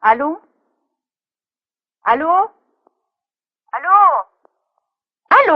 الو الو الو الو.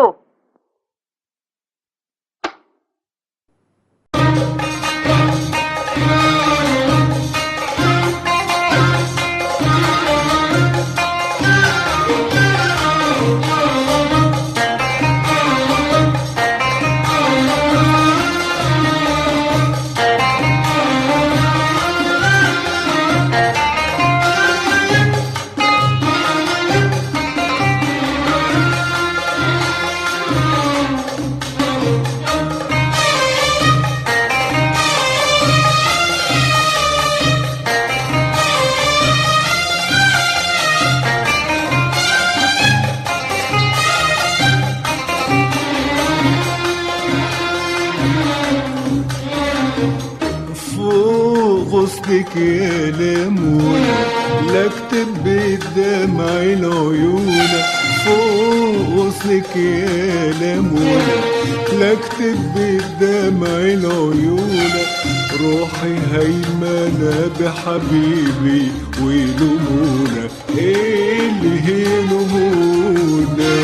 فوق غصنك يا ليمونة لا اكتب بدمع العيون. فوق غصنك يا ليمونة لا اكتب بدمع العيون. روحي هيمنة بحبيبي ولمونة ايه اللي هي لمونة.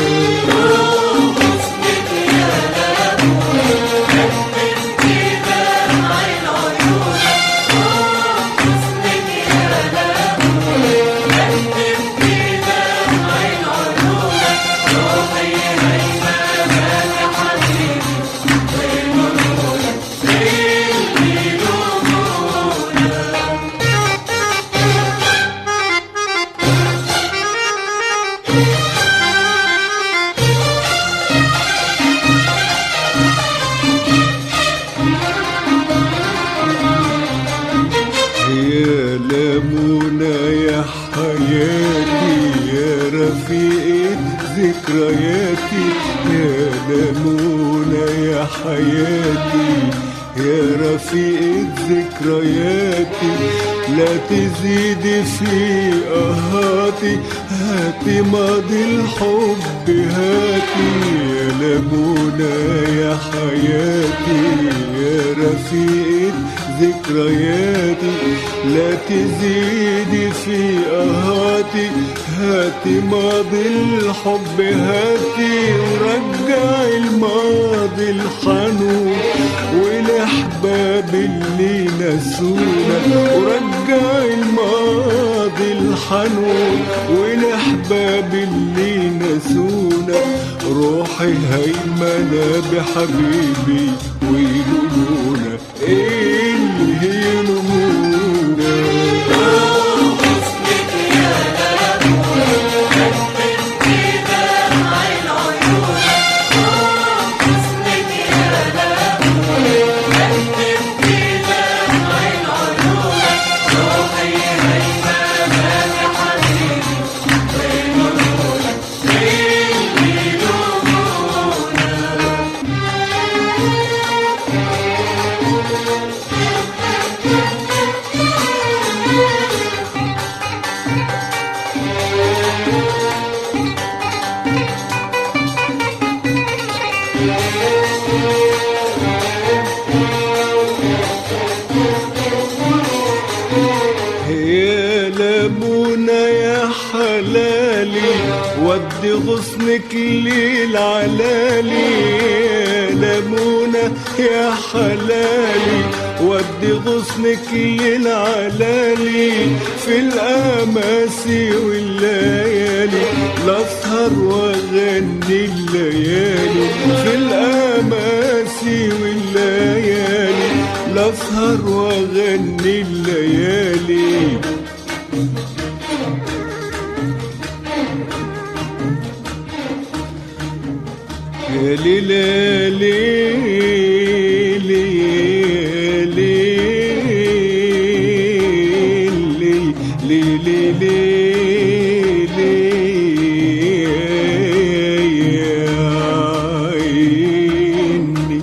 يا ليمونة يا حياتي يا رفيقة ذكرياتي. يا ليمونة يا حياتي يا رفيقة ذكرياتي. لا تزيدي في قهاتي هاتي ماضي الحب هاتي. يا ليمونة يا حياتي يا رفيقة ذكرياتي. لا تزيدي في قهاتي هاتي ماضي الحب هاتي. ورجعي الماضي الحنون والاحباب اللي نسونا. ورجعي الماضي الحنون والاحباب اللي نسونا. روحي هيمنة بحبيبي ويلومونا ايه اللي هي لمونا. يا ليمونة يا حلالي ودي غصنك للعلالي. يا ليمونة يا حلالي ودي غصنك للعلالي. في الأماسي والليالي لأسهر وأغني الليالي. في الأماسي والليالي لأسهر وأغني الليالي. يا ليلى ليلى ليلى ليلى يا عيني.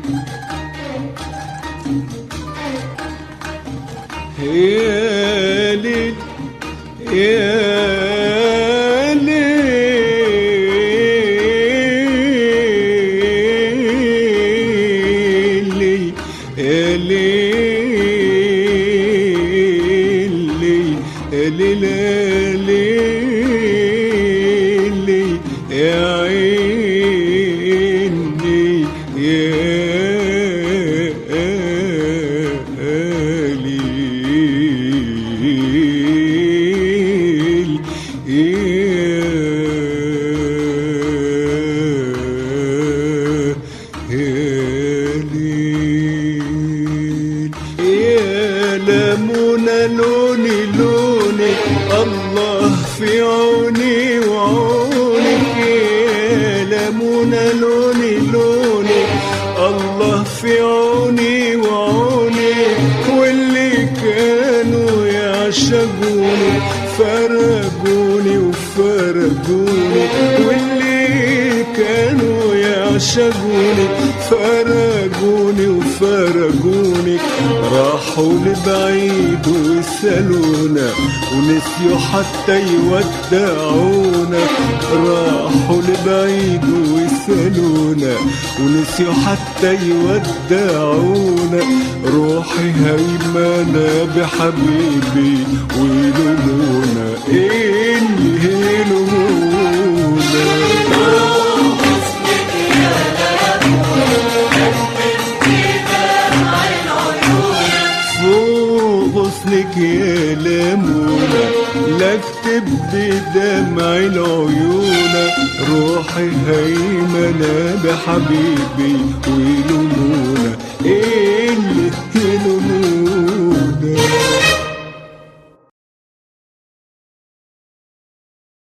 يا ليل يا ليل يا عيني يا لمونة لوني لونك الله في عوني وعونك يا لمونة لوني لونك الله في عوني وعونك واللي كانوا يعشقوني فرقوني وفرقوني واللي كانوا يعشقوني فرقوني وفرقوني راحوا لبعيد وسالونا ونسيوا حتى يودعونا راحوا لبعيد وسالونا ونسيوا حتى يودعونا روحي هيمنة بحبيبي ويلومونا ايه اللي يلومونا غصنك يا لمونة لا اكتب بدمع العيون روحي هيمنة بحبيبي ويلومونا ايه اللي يلومونا